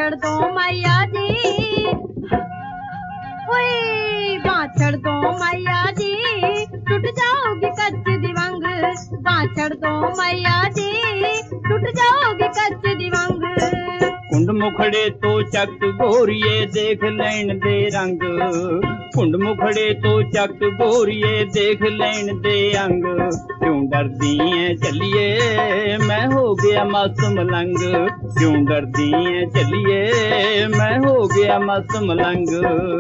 बाछड़ दो मैया जी, ओए बाछड़ दो मैया जी, टूट जाओगी कच्च दिवंग। बाछड़ दो मैया जी, टूट जाओगी कच्च दिवंग। कुंड मुखड़े तो चक गोरिए देख लैन दे रंग, कुंड मुखड़े तो चक गोरिए देख लैन दे अंग। क्यों डरदी है चलिए मैं हो गया मस्त मलंग, क्यों डरदी है चलिए मैं हो गया मस्त मलंग।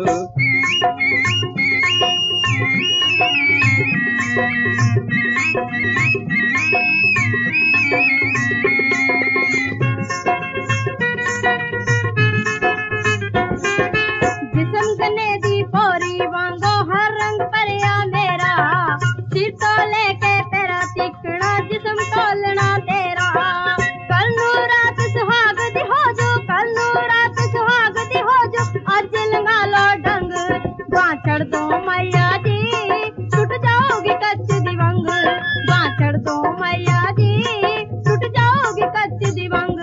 बाछड़ दो मैया जी, टूट जाओगी कच्च दिवंग। बाछड़ दो मैया जी, टूट जाओगी कच्च दिवंग।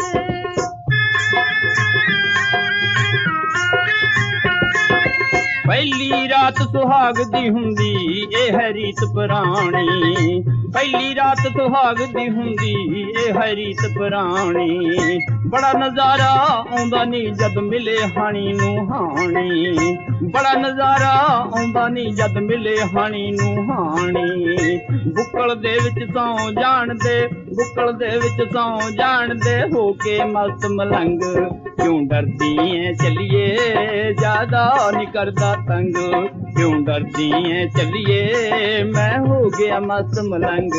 पहली रात सुहाग दी हुंदी ए है रीत पुरानी, पहली रात सुहाग दी हुंदी ए है रीत पुरानी। बड़ा नजारा आउंदा नी जद मिले हानी नू हानी, बड़ा नजारा आउंदा नी जद मिले हानी नू हानी। बुक्कल दे विच सौ जान दे, बुक्कल दे विच सौ जान दे हो के मस्त मलंग। क्यों डरदी है चलिए ज्यादा नी करदा तंग, क्यों डरदी है चलिए मैं हो गया मस्त मलंग।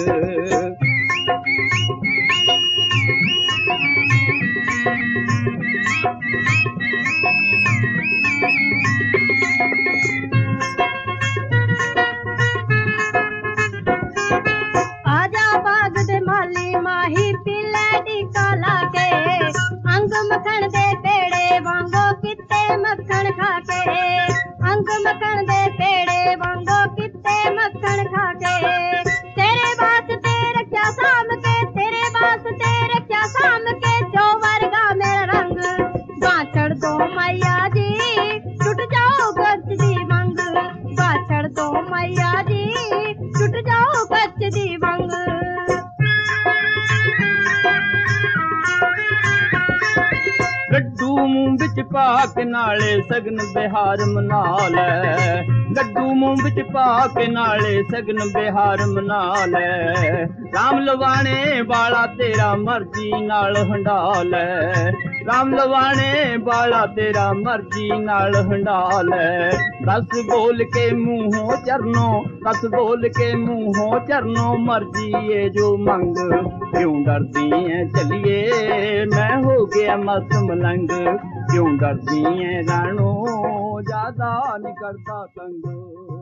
आजा बाग दे माली माही पीले टीका लाके, अंग मखन दे पेड़े वांगो किते मक्खन खाके। अंग मखन दे पेड़े वांगो किते मक्खन खाके। तेरे वास्ते रखा साम के, तेरे वास्ते रखा साम के, जो वर्गा मेरा रंग। बाछड़ दो मैया जी, टूट जाओ कच्च दिवंग। बाछड़ दो मैया जी, टूट जाओ कच्च दिवंग। लड्डू मुंह विच पा के नाले सगन बिहार मना लै, लड्डू मुंह विच पा के नाले सगन बिहार मना लै। राम लवाने वाला तेरा मर्जी नाल हंडा लै, राम लवाने वाला तेरा मर्जी नाल हंडा लै। दस बोल के मुंहों चरनो, दस बोल के मुंहों चरनो, मर्जी ये जो मंग। क्यों डरदी है चलिए मैं हो गया मस्त मलंग, क्यों डरदी है रानो ज्यादा नहीं करता तंग।